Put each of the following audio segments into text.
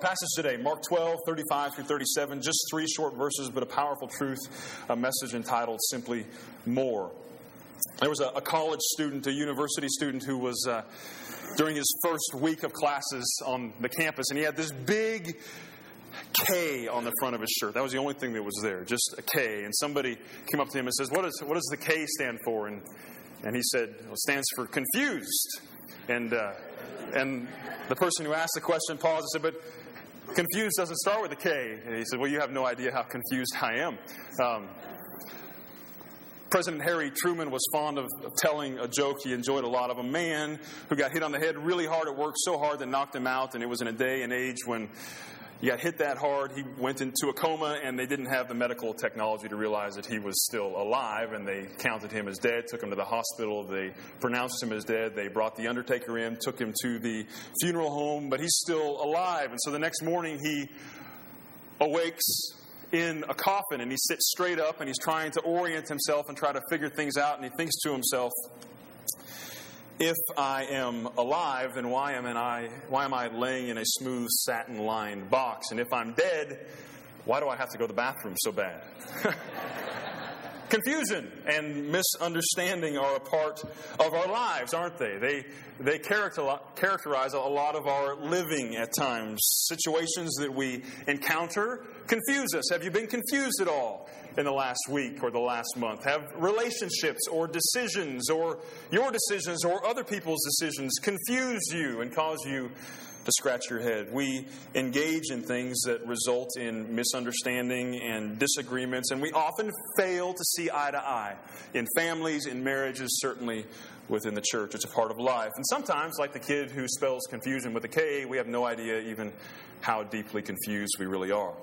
Our passage today, Mark 12, 35 through 37, just 3 short verses, but a powerful truth, a message entitled simply More. There was a college student, a university student, who was during his first week of classes on the campus, and he had this big K on the front of his shirt. That was the only thing that was there, just a K. And somebody came up to him and says, what does the K stand for? And he said, it stands for confused. And the person who asked the question paused and said, but confused doesn't start with a K. And he said, well, you have no idea how confused I am. President Harry Truman was fond of telling a joke he enjoyed a lot of. A man who got hit on the head really hard at work, so hard that knocked him out, and it was in a day and age when he got hit that hard, he went into a coma, and they didn't have the medical technology to realize that he was still alive, and they counted him as dead, took him to the hospital, they pronounced him as dead, they brought the undertaker in, took him to the funeral home, but he's still alive. And so the next morning he awakes in a coffin, and he sits straight up, and he's trying to orient himself and try to figure things out, and he thinks to himself, if I am alive, then why am I laying in a smooth satin-lined box? And if I'm dead, why do I have to go to the bathroom so bad? Confusion and misunderstanding are a part of our lives, aren't they? They characterize a lot of our living at times. Situations that we encounter confuse us. Have you been confused at all in the last week or the last month? Have relationships or decisions or your decisions or other people's decisions confuse you and cause you to scratch your head? We engage in things that result in misunderstanding and disagreements, and we often fail to see eye to eye in families, in marriages, certainly within the church. It's a part of life. And sometimes, like the kid who spells confusion with a K, we have no idea even how deeply confused we really are.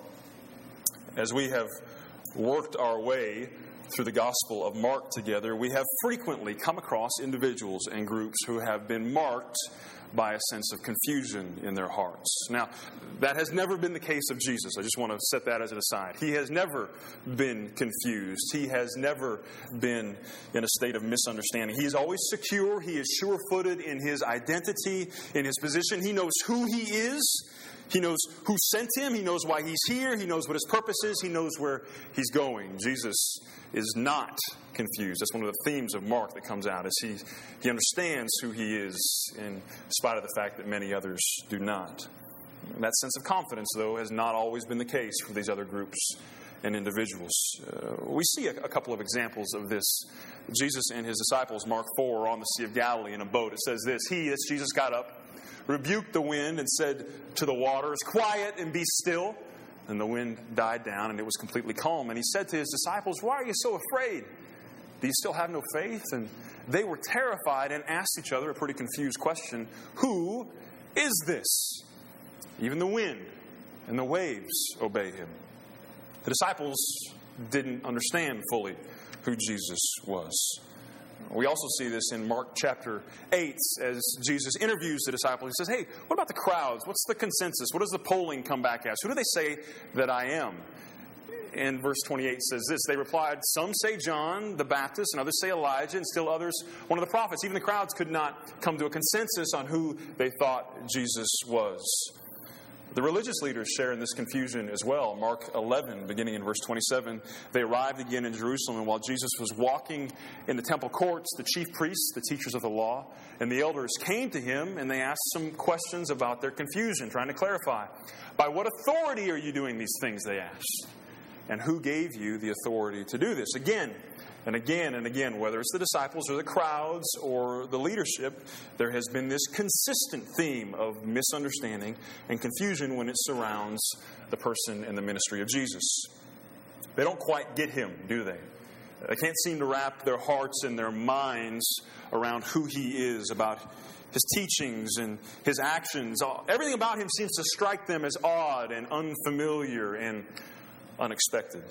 As we have worked our way through the Gospel of Mark together, we have frequently come across individuals and groups who have been marked by a sense of confusion in their hearts. Now, that has never been the case of Jesus. I just want to set that as an aside. He has never been confused. He has never been in a state of misunderstanding. He is always secure. He is sure-footed in his identity, in his position. He knows who he is. He knows who sent him. He knows why he's here. He knows what his purpose is. He knows where he's going. Jesus is not confused. That's one of the themes of Mark that comes out, is he understands who he is in spite of the fact that many others do not. And that sense of confidence, though, has not always been the case for these other groups and individuals. We see a couple of examples of this. Jesus and his disciples, Mark 4, are on the Sea of Galilee in a boat. It says this, Jesus got up, rebuked the wind, and said to the waters, quiet and be still. And the wind died down, and it was completely calm. And he said to his disciples, why are you so afraid? Do you still have no faith? And they were terrified and asked each other a pretty confused question. Who is this? Even the wind and the waves obey him. The disciples didn't understand fully who Jesus was. We also see this in Mark chapter 8 as Jesus interviews the disciples. He says, hey, what about the crowds? What's the consensus? What does the polling come back as? Who do they say that I am? And verse 28 says this, they replied, some say John the Baptist, and others say Elijah, and still others one of the prophets. Even the crowds could not come to a consensus on who they thought Jesus was. The religious leaders share in this confusion as well. Mark 11, beginning in verse 27, they arrived again in Jerusalem, and while Jesus was walking in the temple courts, the chief priests, the teachers of the law, and the elders came to him, and they asked some questions about their confusion, trying to clarify. By what authority are you doing these things, they asked. And who gave you the authority to do this? Again and again and again, whether it's the disciples or the crowds or the leadership, there has been this consistent theme of misunderstanding and confusion when it surrounds the person and the ministry of Jesus. They don't quite get him, do they? They can't seem to wrap their hearts and their minds around who he is, about his teachings and his actions. Everything about him seems to strike them as odd and unfamiliar and unexpected.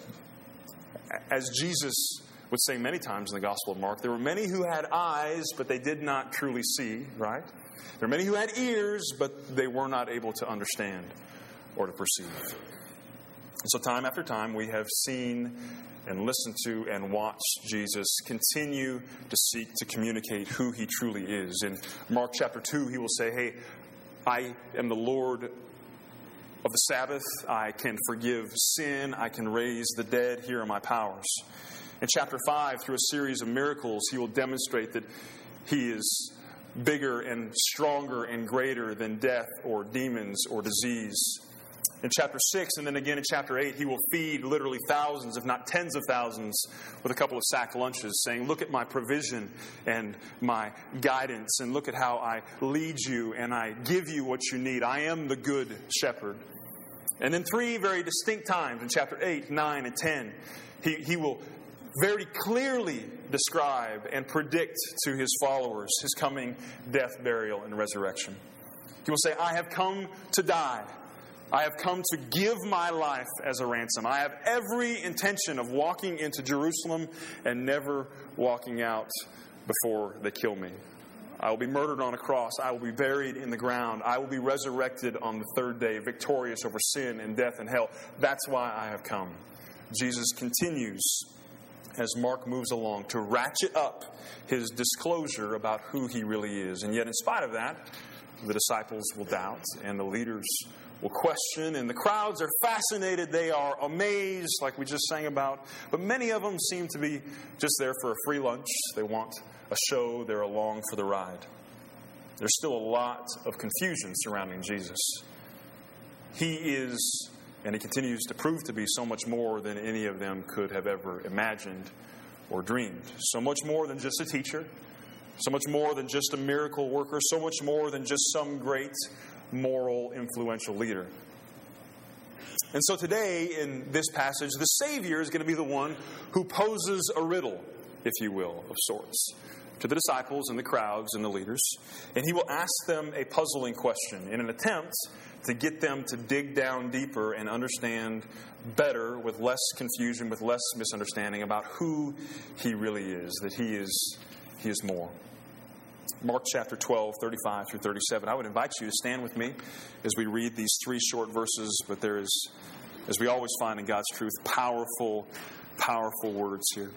As Jesus would say many times in the Gospel of Mark, there were many who had eyes, but they did not truly see, right? There were many who had ears, but they were not able to understand or to perceive. And so time after time, we have seen and listened to and watched Jesus continue to seek to communicate who he truly is. In Mark chapter 2, he will say, hey, I am the Lord of the Sabbath. I can forgive sin. I can raise the dead. Here are my powers. In chapter 5, through a series of miracles, he will demonstrate that he is bigger and stronger and greater than death or demons or disease. In chapter 6 and then again in chapter 8, he will feed literally thousands, if not tens of thousands, with a couple of sack lunches, saying, look at my provision and my guidance, and look at how I lead you and I give you what you need. I am the good shepherd. And then 3 very distinct times in chapter 8, 9, and 10, he will very clearly describe and predict to his followers his coming death, burial, and resurrection. He will say, I have come to die. I have come to give my life as a ransom. I have every intention of walking into Jerusalem and never walking out before they kill me. I will be murdered on a cross. I will be buried in the ground. I will be resurrected on the third day, victorious over sin and death and hell. That's why I have come. Jesus continues, as Mark moves along, to ratchet up his disclosure about who he really is. And yet, in spite of that, the disciples will doubt, and the leaders will question, and the crowds are fascinated. They are amazed, like we just sang about. But many of them seem to be just there for a free lunch. They want a show. They're along for the ride. There's still a lot of confusion surrounding Jesus. He is, and he continues to prove to be, so much more than any of them could have ever imagined or dreamed. So much more than just a teacher. So much more than just a miracle worker. So much more than just some great moral, influential leader. And so today, in this passage, the Savior is going to be the one who poses a riddle, if you will, of sorts, to the disciples and the crowds and the leaders. And he will ask them a puzzling question in an attempt to get them to dig down deeper and understand better, with less confusion, with less misunderstanding, about who he really is, that he is more. Mark chapter 12, 35 through 37. I would invite you to stand with me as we read these 3 short verses, but there is, as we always find in God's truth, powerful, powerful words here.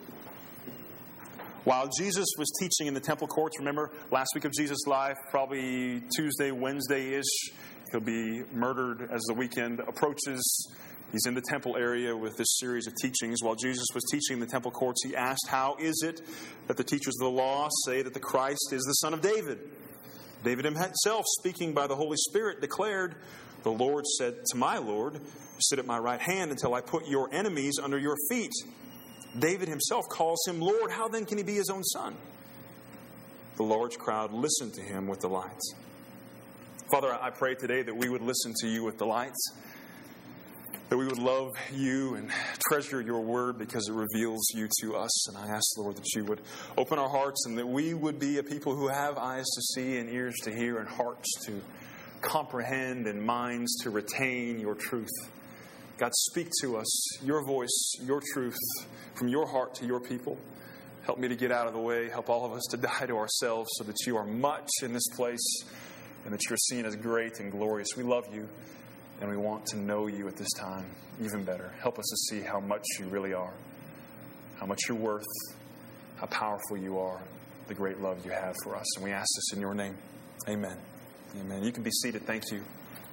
While Jesus was teaching in the temple courts, remember last week of Jesus' life, probably Tuesday, Wednesday-ish, he'll be murdered as the weekend approaches. He's in the temple area with this series of teachings. While Jesus was teaching in the temple courts, he asked, how is it that the teachers of the law say that the Christ is the son of David? David himself, speaking by the Holy Spirit, declared, the Lord said to my Lord, sit at my right hand until I put your enemies under your feet. David himself calls him Lord. How then can he be his own son? The large crowd listened to him with delight. Father, I pray today that we would listen to you with delight, that we would love you and treasure your word because it reveals you to us. And I ask, Lord, that you would open our hearts and that we would be a people who have eyes to see and ears to hear and hearts to comprehend and minds to retain your truth. God, speak to us, your voice, your truth, from your heart to your people. Help me to get out of the way. Help all of us to die to ourselves so that you are much in this place and that you're seen as great and glorious. We love you. And we want to know you at this time even better. Help us to see how much you really are, how much you're worth, how powerful you are, the great love you have for us. And we ask this in your name. Amen. Amen. You can be seated. Thank you.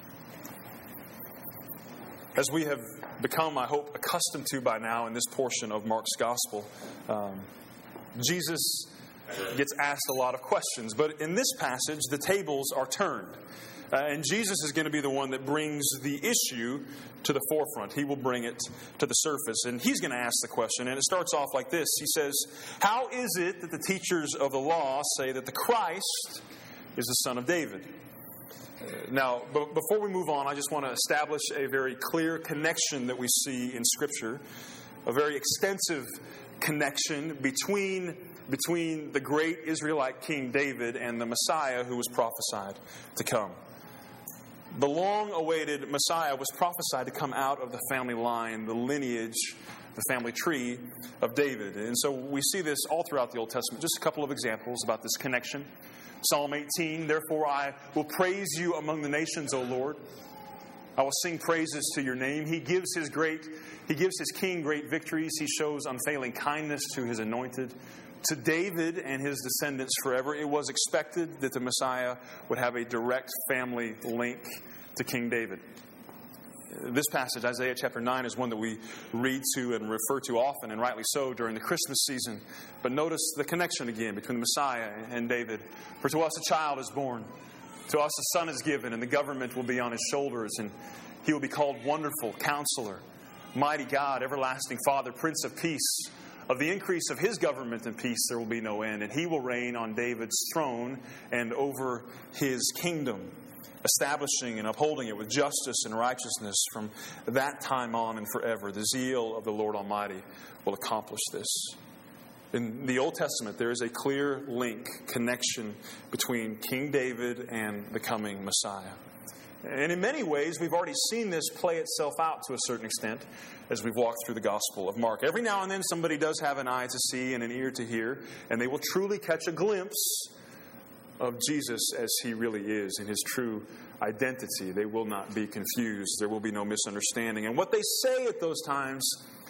As we have become, I hope, accustomed to by now in this portion of Mark's gospel, Jesus gets asked a lot of questions. But in this passage, the tables are turned. And Jesus is going to be the one that brings the issue to the forefront. He will bring it to the surface. And he's going to ask the question. And it starts off like this. He says, how is it that the teachers of the law say that the Christ is the son of David? Now, before we move on, I just want to establish a very clear connection that we see in Scripture, a very extensive connection between the great Israelite King David and the Messiah who was prophesied to come. The long-awaited Messiah was prophesied to come out of the family line, the lineage, the family tree of David. And so we see this all throughout the Old Testament. Just a couple of examples about this connection. Psalm 18, therefore I will praise you among the nations, O Lord. I will sing praises to your name. He gives his king great victories. He shows unfailing kindness to his anointed. To David and his descendants forever. It was expected that the Messiah would have a direct family link to King David. This passage, Isaiah chapter 9, is one that we read to and refer to often, and rightly so, during the Christmas season. But notice the connection again between the Messiah and David. For to us a child is born, to us a son is given, and the government will be on his shoulders, and he will be called Wonderful, Counselor, Mighty God, Everlasting Father, Prince of Peace. Of the increase of his government and peace there will be no end, and he will reign on David's throne and over his kingdom, establishing and upholding it with justice and righteousness from that time on and forever. The zeal of the Lord Almighty will accomplish this. In the Old Testament, there is a clear link, connection between King David and the coming Messiah. And in many ways, we've already seen this play itself out to a certain extent as we've walked through the Gospel of Mark. Every now and then, somebody does have an eye to see and an ear to hear, and they will truly catch a glimpse of Jesus as he really is in his true identity. They will not be confused. There will be no misunderstanding. And what they say at those times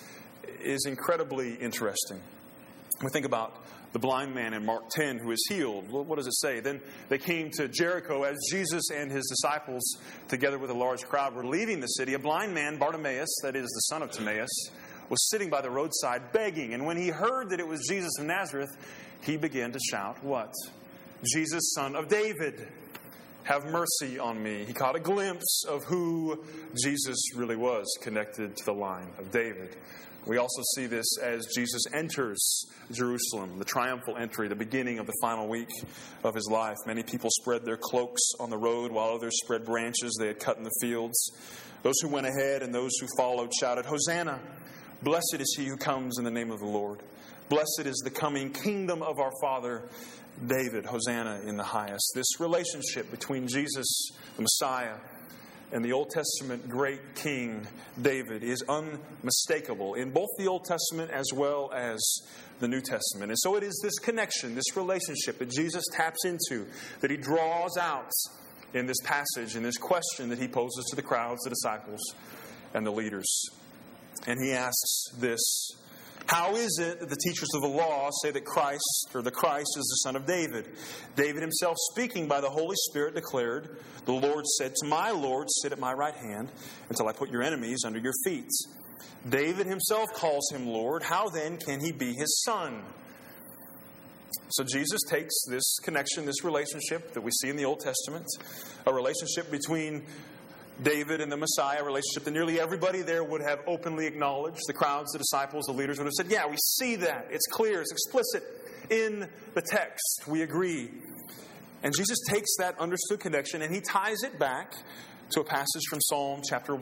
is incredibly interesting. We think about the blind man in Mark 10 who is healed. What does it say? Then they came to Jericho as Jesus and his disciples, together with a large crowd, were leaving the city. A blind man, Bartimaeus, that is the son of Timaeus, was sitting by the roadside begging. And when he heard that it was Jesus of Nazareth, he began to shout, what? Jesus, son of David, have mercy on me. He caught a glimpse of who Jesus really was, connected to the line of David. We also see this as Jesus enters Jerusalem, the triumphal entry, the beginning of the final week of his life. Many people spread their cloaks on the road, while others spread branches they had cut in the fields. Those who went ahead and those who followed shouted, Hosanna! Blessed is he who comes in the name of the Lord. Blessed is the coming kingdom of our Father David. Hosanna in the highest. This relationship between Jesus, the Messiah, and the Old Testament great King David is unmistakable in both the Old Testament as well as the New Testament. And so it is this connection, this relationship that Jesus taps into, that he draws out in this passage, in this question that he poses to the crowds, the disciples, and the leaders. And he asks this: how is it that the teachers of the law say that Christ is the son of David? David himself, speaking by the Holy Spirit, declared, the Lord said to my Lord, sit at my right hand until I put your enemies under your feet. David himself calls him Lord. How then can he be his son? So Jesus takes this connection, this relationship that we see in the Old Testament, a relationship between David and the Messiah, a relationship that nearly everybody there would have openly acknowledged. The crowds, the disciples, the leaders would have said, yeah, we see that. It's clear. It's explicit in the text. We agree. And Jesus takes that understood connection and he ties it back to a passage from Psalm chapter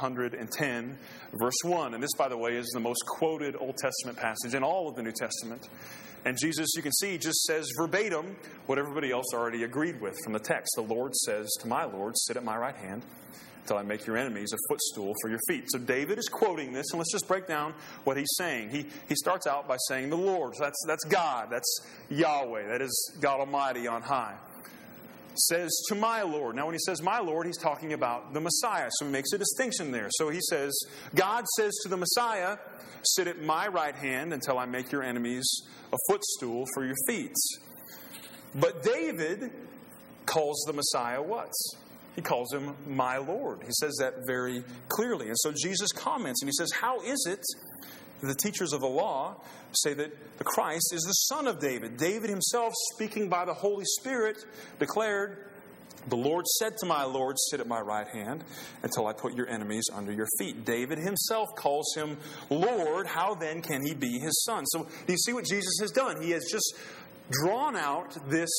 110, verse 1. And this, by the way, is the most quoted Old Testament passage in all of the New Testament. And Jesus, you can see, just says verbatim what everybody else already agreed with from the text. The Lord says to my Lord, sit at my right hand until I make your enemies a footstool for your feet. So David is quoting this, and let's just break down what he's saying. He starts out by saying the Lord. So that's God. That's Yahweh. That is God Almighty on high. Says to my Lord. Now when he says my Lord, he's talking about the Messiah. So he makes a distinction there. So he says, God says to the Messiah, sit at my right hand until I make your enemies a footstool for your feet. But David calls the Messiah what? He calls him my Lord. He says that very clearly. And so Jesus comments and he says, how is it that the teachers of the law say that the Christ is the son of David? David himself, speaking by the Holy Spirit, declared, the Lord said to my Lord, sit at my right hand until I put your enemies under your feet. David himself calls him Lord. How then can he be his son? So do you see what Jesus has done? He has just drawn out this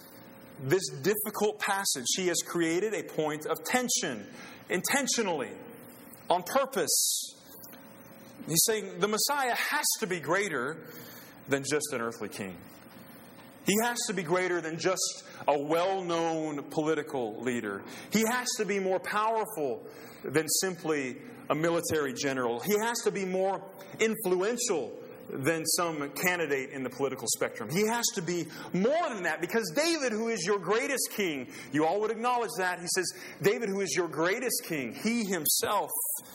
difficult passage. He has created a point of tension, intentionally, on purpose. He's saying the Messiah has to be greater than just an earthly king. He has to be greater than just a well-known political leader. He has to be more powerful than simply a military general. He has to be more influential than some candidate in the political spectrum. He has to be more than that, because David, who is your greatest king, you all would acknowledge that. He says, David, who is your greatest king, he himself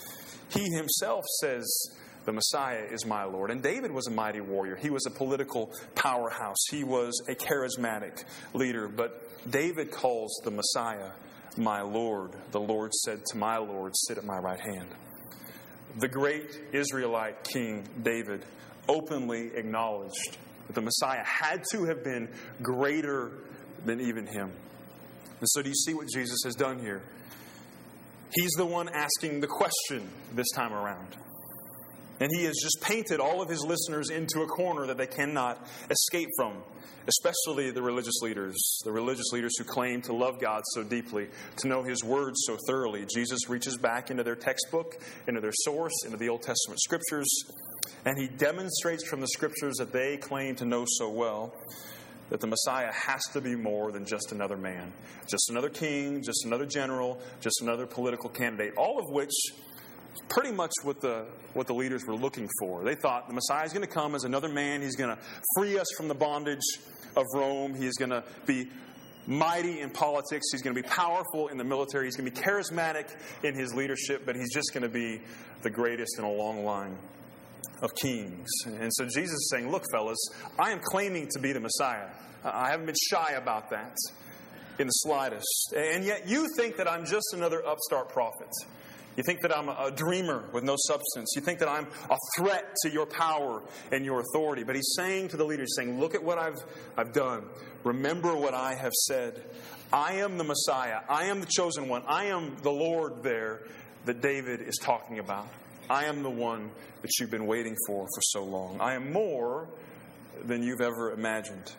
says, the Messiah is my Lord. And David was a mighty warrior. He was a political powerhouse. He was a charismatic leader. But David calls the Messiah my Lord. The Lord said to my Lord, sit at my right hand. The great Israelite king David openly acknowledged that the Messiah had to have been greater than even him. And so do you see what Jesus has done here? He's the one asking the question this time around. And he has just painted all of his listeners into a corner that they cannot escape from, especially the religious leaders who claim to love God so deeply, to know His Word so thoroughly. Jesus reaches back into their textbook, into their source, into the Old Testament Scriptures, and He demonstrates from the Scriptures that they claim to know so well that the Messiah has to be more than just another man, just another king, just another general, just another political candidate, all of which pretty much what the leaders were looking for. They thought the Messiah is going to come as another man. He's going to free us from the bondage of Rome. He's going to be mighty in politics. He's going to be powerful in the military. He's going to be charismatic in his leadership, but he's just going to be the greatest in a long line of kings. And so Jesus is saying, look, fellas, I am claiming to be the Messiah. I haven't been shy about that in the slightest. And yet you think that I'm just another upstart prophet. You think that I'm a dreamer with no substance. You think that I'm a threat to your power and your authority. But he's saying to the leaders, saying, look at what I've done. Remember what I have said. I am the Messiah. I am the chosen one. I am the Lord there that David is talking about. I am the one that you've been waiting for so long. I am more than you've ever imagined.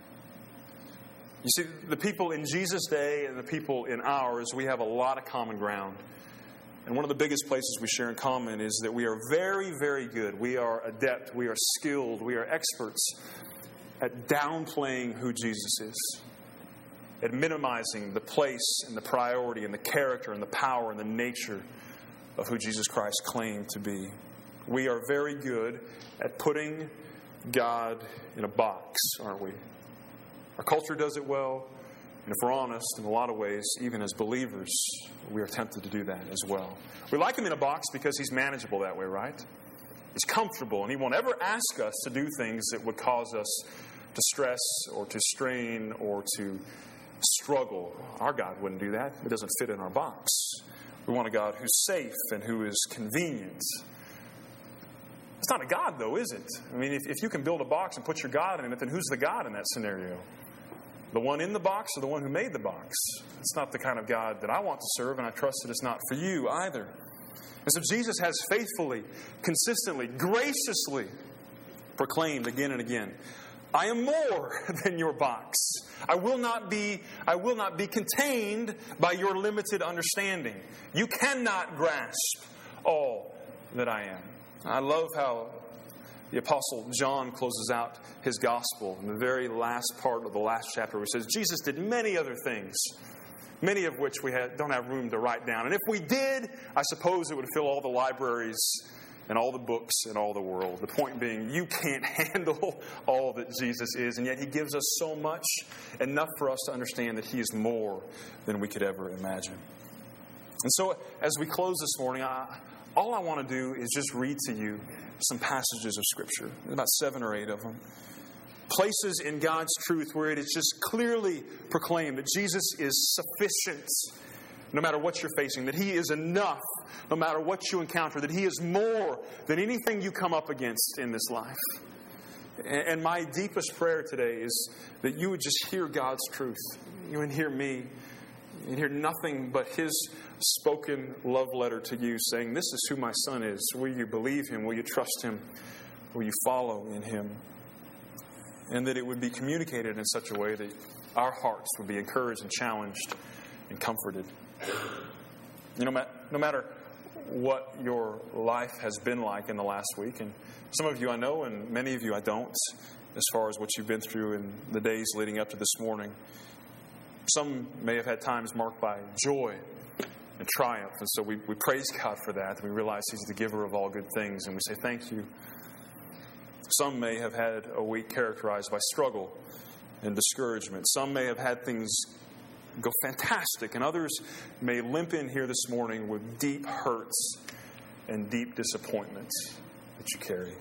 You see, the people in Jesus' day and the people in ours, we have a lot of common ground. And one of the biggest places we share in common is that we are very, very good. We are adept. We are skilled. We are experts at downplaying who Jesus is, at minimizing the place and the priority and the character and the power and the nature of who Jesus Christ claimed to be. We are very good at putting God in a box, aren't we? Our culture does it well. And if we're honest, in a lot of ways, even as believers, we are tempted to do that as well. We like Him in a box because He's manageable that way, right? He's comfortable, and He won't ever ask us to do things that would cause us to stress or to strain or to struggle. Our God wouldn't do that. It doesn't fit in our box. We want a God who's safe and who is convenient. It's not a God, though, is it? I mean, if you can build a box and put your God in it, then who's the God in that scenario? The one in the box or the one who made the box? It's not the kind of God that I want to serve, and I trust that it's not for you either. And so Jesus has faithfully, consistently, graciously proclaimed again and again, I am more than your box. I will not be contained by your limited understanding. You cannot grasp all that I am. I love how the Apostle John closes out his gospel in the very last part of the last chapter, where he says, Jesus did many other things, many of which we don't have room to write down. And if we did, I suppose it would fill all the libraries and all the books in all the world. The point being, you can't handle all that Jesus is, and yet He gives us so much, enough for us to understand that He is more than we could ever imagine. And so, as we close this morning, all I want to do is just read to you some passages of Scripture, about 7 or 8 of them. Places in God's truth where it is just clearly proclaimed that Jesus is sufficient no matter what you're facing, that He is enough no matter what you encounter, that He is more than anything you come up against in this life. And my deepest prayer today is that you would just hear God's truth. You would hear me. You hear nothing but His spoken love letter to you saying, this is who my Son is. Will you believe Him? Will you trust Him? Will you follow in Him? And that it would be communicated in such a way that our hearts would be encouraged and challenged and comforted. No matter what your life has been like in the last week, and some of you I know and many of you I don't, as far as what you've been through in the days leading up to this morning. Some may have had times marked by joy and triumph, and so we praise God for that. We realize He's the giver of all good things, and we say thank you. Some may have had a week characterized by struggle and discouragement. Some may have had things go fantastic, and others may limp in here this morning with deep hurts and deep disappointments that you carry.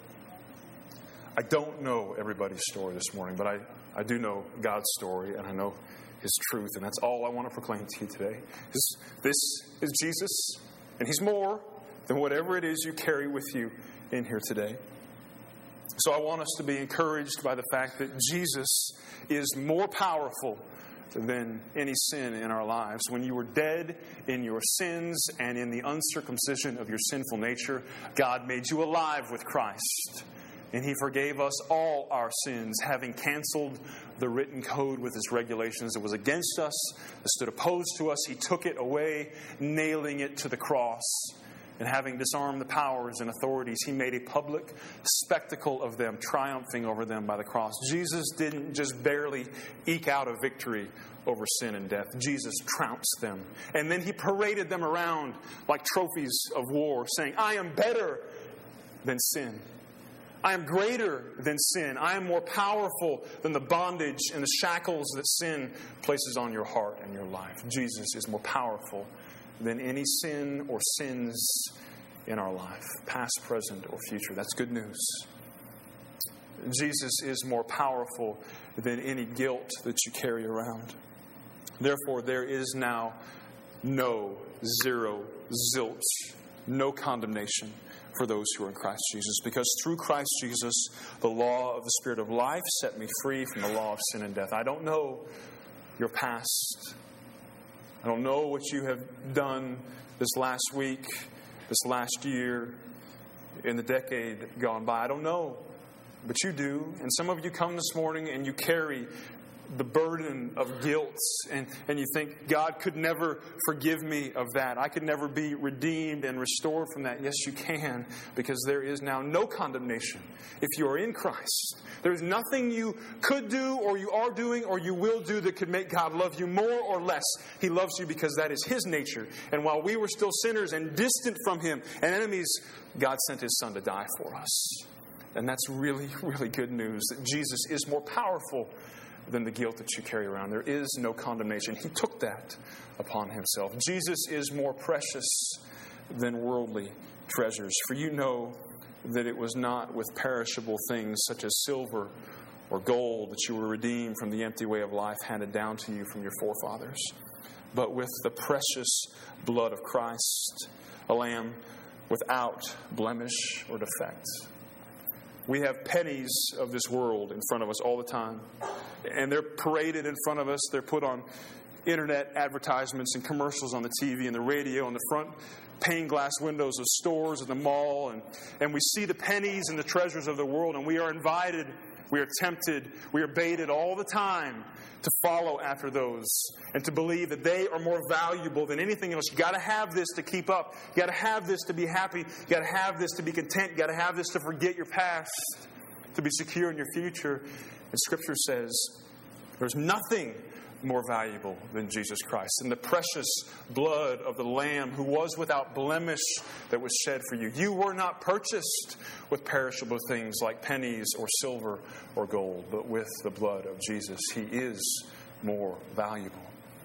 I don't know everybody's story this morning, but I do know God's story, and I know His truth. And that's all I want to proclaim to you today. This is Jesus, and He's more than whatever it is you carry with you in here today. So I want us to be encouraged by the fact that Jesus is more powerful than any sin in our lives. When you were dead in your sins and in the uncircumcision of your sinful nature, God made you alive with Christ. And He forgave us all our sins, having canceled the written code with its regulations that was against us, that stood opposed to us. He took it away, nailing it to the cross. And having disarmed the powers and authorities, He made a public spectacle of them, triumphing over them by the cross. Jesus didn't just barely eke out a victory over sin and death. Jesus trounced them. And then He paraded them around like trophies of war, saying, I am better than sin. I am greater than sin. I am more powerful than the bondage and the shackles that sin places on your heart and your life. Jesus is more powerful than any sin or sins in our life, past, present, or future. That's good news. Jesus is more powerful than any guilt that you carry around. Therefore, there is now no, zero, zilch, no condemnation for those who are in Christ Jesus. Because through Christ Jesus, the law of the Spirit of life set me free from the law of sin and death. I don't know your past. I don't know what you have done this last week, this last year, in the decade gone by. I don't know, but you do. And some of you come this morning and you carry the burden of guilt, and you think, God could never forgive me of that. I could never be redeemed and restored from that. Yes, you can, because there is now no condemnation if you are in Christ. There is nothing you could do or you are doing or you will do that could make God love you more or less. He loves you because that is His nature. And while we were still sinners and distant from Him and enemies, God sent His Son to die for us. And that's really, really good news, that Jesus is more powerful than the guilt that you carry around. There is no condemnation. He took that upon Himself. Jesus is more precious than worldly treasures. For you know that it was not with perishable things such as silver or gold that you were redeemed from the empty way of life handed down to you from your forefathers, but with the precious blood of Christ, a lamb without blemish or defect. We have pennies of this world in front of us all the time. And they're paraded in front of us. They're put on internet advertisements and commercials on the TV and the radio on the front pane glass windows of stores at the mall. And we see the pennies and the treasures of the world. And we are invited, we are tempted, we are baited all the time to follow after those and to believe that they are more valuable than anything else. You got to have this to keep up. You got to have this to be happy. You got to have this to be content. You got to have this to forget your past, to be secure in your future. And Scripture says there's nothing more valuable than Jesus Christ and the precious blood of the Lamb who was without blemish that was shed for you. You were not purchased with perishable things like pennies or silver or gold, but with the blood of Jesus. He is more valuable.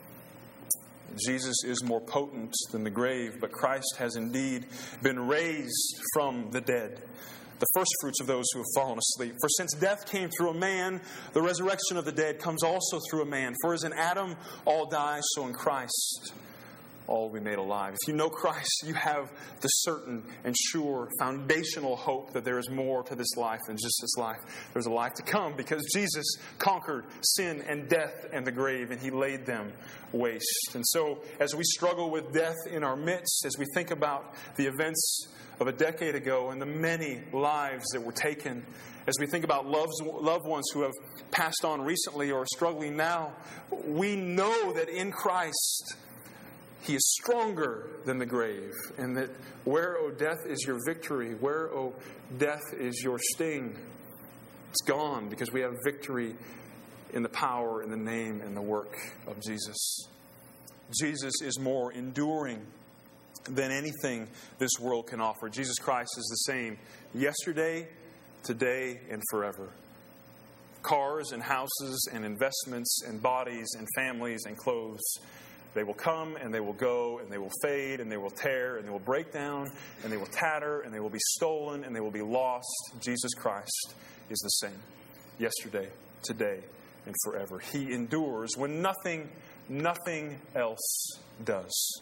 Jesus is more potent than the grave, but Christ has indeed been raised from the dead, the first fruits of those who have fallen asleep. For since death came through a man, the resurrection of the dead comes also through a man. For as in Adam all die, so in Christ all will be made alive. If you know Christ, you have the certain and sure foundational hope that there is more to this life than just this life. There's a life to come because Jesus conquered sin and death and the grave, and He laid them waste. And so as we struggle with death in our midst, as we think about the events of a decade ago and the many lives that were taken, as we think about loved ones who have passed on recently or are struggling now, we know that in Christ He is stronger than the grave, and that where, O death, is your victory? Where, O death, is your sting? It's gone because we have victory in the power, in the name, and the work of Jesus. Jesus is more enduring than anything this world can offer. Jesus Christ is the same yesterday, today, and forever. Cars and houses and investments and bodies and families and clothes, they will come and they will go and they will fade and they will tear and they will break down and they will tatter and they will be stolen and they will be lost. Jesus Christ is the same yesterday, today, and forever. He endures when nothing else does.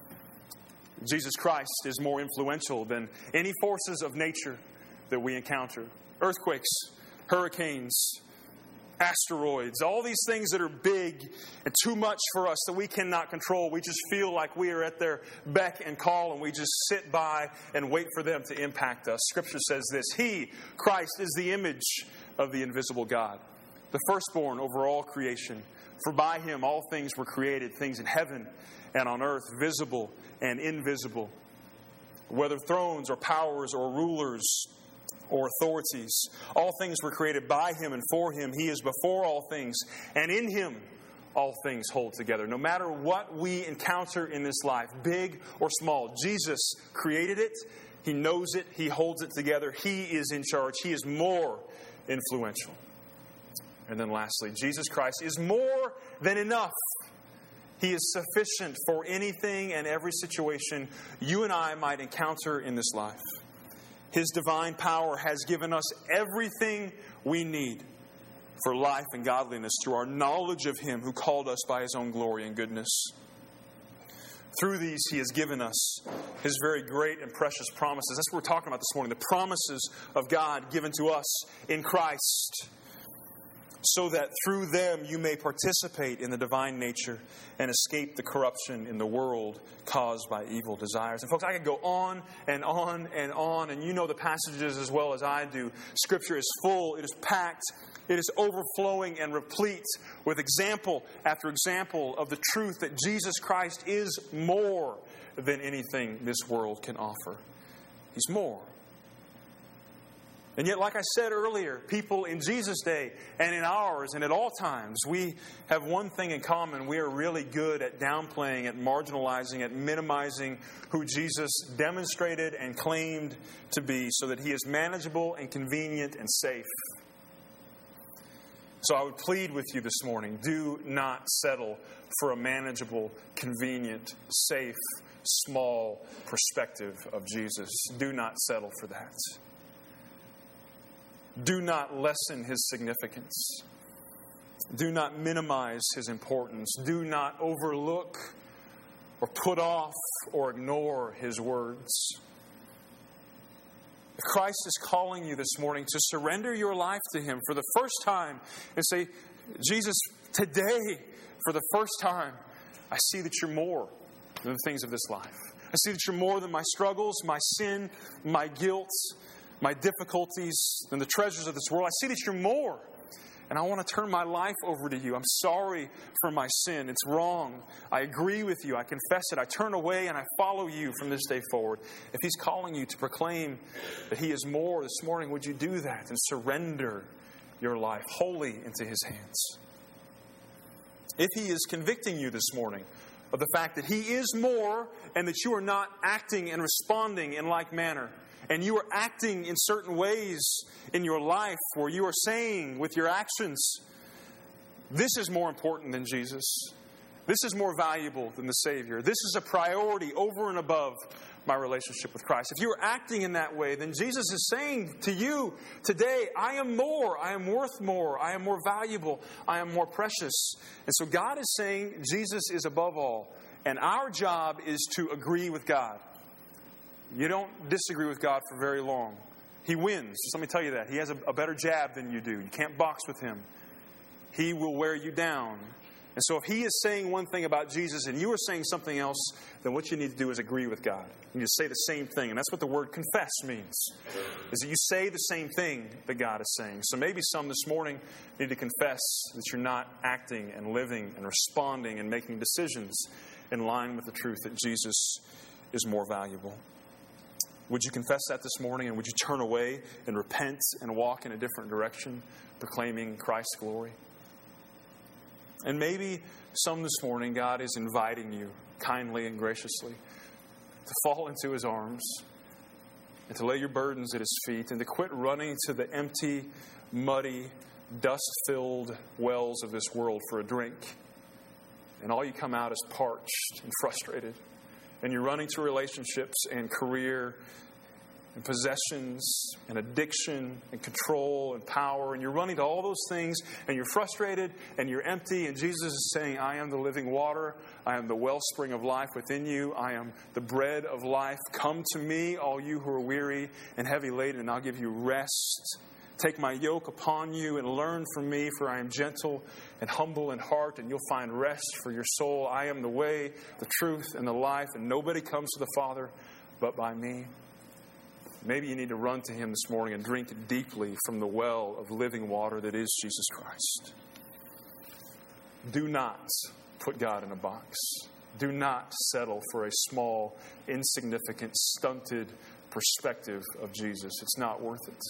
Jesus Christ is more influential than any forces of nature that we encounter. Earthquakes, hurricanes, asteroids, all these things that are big and too much for us that we cannot control. We just feel like we are at their beck and call, and we just sit by and wait for them to impact us. Scripture says this: He, Christ, is the image of the invisible God, the firstborn over all creation. For by Him all things were created, things in heaven and on earth, visible and invisible, whether thrones or powers or rulers or authorities. All things were created by Him and for Him. He is before all things, and in Him all things hold together. No matter what we encounter in this life, big or small, Jesus created it. He knows it. He holds it together. He is in charge. He is more influential. And then lastly, Jesus Christ is more than enough. He is sufficient for anything and every situation you and I might encounter in this life. His divine power has given us everything we need for life and godliness through our knowledge of Him who called us by His own glory and goodness. Through these, He has given us His very great and precious promises. That's what we're talking about this morning, the promises of God given to us in Christ, so that through them you may participate in the divine nature and escape the corruption in the world caused by evil desires. And folks, I could go on and on and on, and you know the passages as well as I do. Scripture is full, it is packed, it is overflowing and replete with example after example of the truth that Jesus Christ is more than anything this world can offer. He's more. And yet, like I said earlier, people in Jesus' day and in ours and at all times, we have one thing in common. We are really good at downplaying, at marginalizing, at minimizing who Jesus demonstrated and claimed to be so that He is manageable and convenient and safe. So I would plead with you this morning, do not settle for a manageable, convenient, safe, small perspective of Jesus. Do not settle for that. Do not lessen His significance. Do not minimize His importance. Do not overlook or put off or ignore His words. If Christ is calling you this morning to surrender your life to Him for the first time and say, Jesus, today, for the first time, I see that you're more than the things of this life. I see that you're more than my struggles, my sin, my guilt, my difficulties, and the treasures of this world. I see that you're more. And I want to turn my life over to you. I'm sorry for my sin. It's wrong. I agree with you. I confess it. I turn away and I follow you from this day forward. If He's calling you to proclaim that He is more this morning, would you do that and surrender your life wholly into His hands? If He is convicting you this morning of the fact that He is more and that you are not acting and responding in like manner, and you are acting in certain ways in your life where you are saying with your actions, this is more important than Jesus. This is more valuable than the Savior. This is a priority over and above my relationship with Christ. If you are acting in that way, then Jesus is saying to you today, I am more. I am worth more. I am more valuable. I am more precious. And so God is saying Jesus is above all. And our job is to agree with God. You don't disagree with God for very long. He wins. Just let me tell you that. He has a better jab than you do. You can't box with Him. He will wear you down. And so if He is saying one thing about Jesus and you are saying something else, then what you need to do is agree with God. You need to say the same thing. And that's what the word confess means, is that you say the same thing that God is saying. So maybe some this morning need to confess that you're not acting and living and responding and making decisions in line with the truth that Jesus is more valuable. Would you confess that this morning, and would you turn away and repent and walk in a different direction, proclaiming Christ's glory? And maybe some this morning, God is inviting you kindly and graciously to fall into His arms and to lay your burdens at His feet and to quit running to the empty, muddy, dust-filled wells of this world for a drink. And all you come out is parched and frustrated. And you're running to relationships and career and possessions and addiction and control and power, and you're running to all those things, and you're frustrated and you're empty, and Jesus is saying, I am the living water. I am the wellspring of life within you. I am the bread of life. Come to me, all you who are weary and heavy laden, and I'll give you rest. Take my yoke upon you and learn from me, for I am gentle and humble in heart, and you'll find rest for your soul. I am the way, the truth, and the life, and nobody comes to the Father but by me. Maybe you need to run to Him this morning and drink deeply from the well of living water that is Jesus Christ. Do not put God in a box. Do not settle for a small, insignificant, stunted perspective of Jesus. It's not worth it.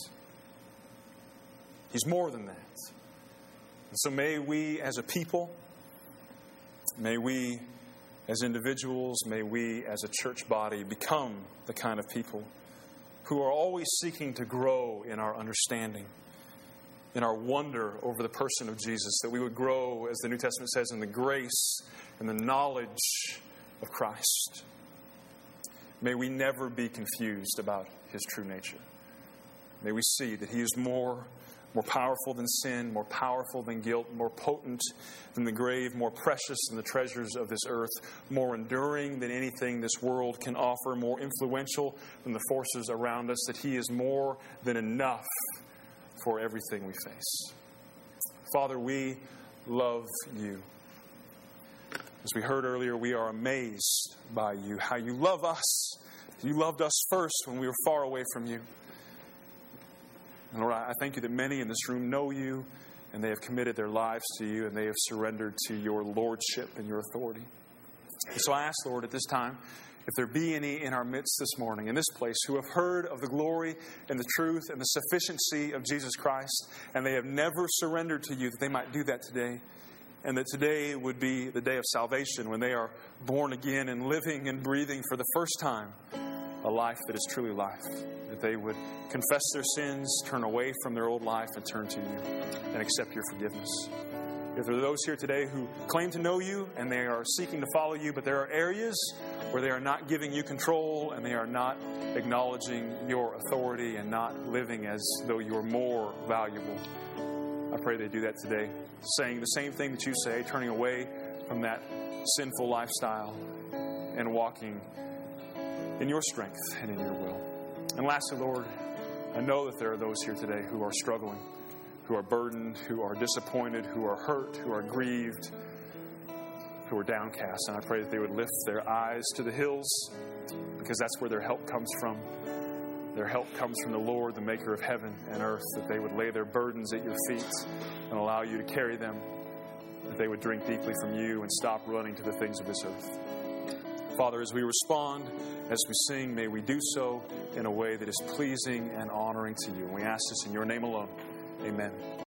He's more than that. And so may we as a people, may we as individuals, may we as a church body become the kind of people who are always seeking to grow in our understanding, in our wonder over the person of Jesus, that we would grow, as the New Testament says, in the grace and the knowledge of Christ. May we never be confused about His true nature. May we see that He is more powerful than sin, more powerful than guilt, more potent than the grave, more precious than the treasures of this earth, more enduring than anything this world can offer, more influential than the forces around us, that He is more than enough for everything we face. Father, we love You. As we heard earlier, we are amazed by You, how You love us. You loved us first when we were far away from You. And Lord, I thank You that many in this room know You, and they have committed their lives to You, and they have surrendered to Your lordship and Your authority. And so I ask, Lord, at this time, if there be any in our midst this morning, in this place, who have heard of the glory and the truth and the sufficiency of Jesus Christ, and they have never surrendered to You, that they might do that today. And that today would be the day of salvation, when they are born again and living and breathing for the first time a life that is truly life. That they would confess their sins, turn away from their old life, and turn to You and accept Your forgiveness. If there are those here today who claim to know You and they are seeking to follow You, but there are areas where they are not giving You control and they are not acknowledging Your authority and not living as though You are more valuable, I pray they do that today, saying the same thing that You say, turning away from that sinful lifestyle and walking in Your strength and in Your will. And lastly, Lord, I know that there are those here today who are struggling, who are burdened, who are disappointed, who are hurt, who are grieved, who are downcast. And I pray that they would lift their eyes to the hills, because that's where their help comes from. Their help comes from the Lord, the maker of heaven and earth, that they would lay their burdens at Your feet and allow You to carry them, that they would drink deeply from You and stop running to the things of this earth. Father, as we respond, as we sing, may we do so in a way that is pleasing and honoring to You. And we ask this in Your name alone. Amen.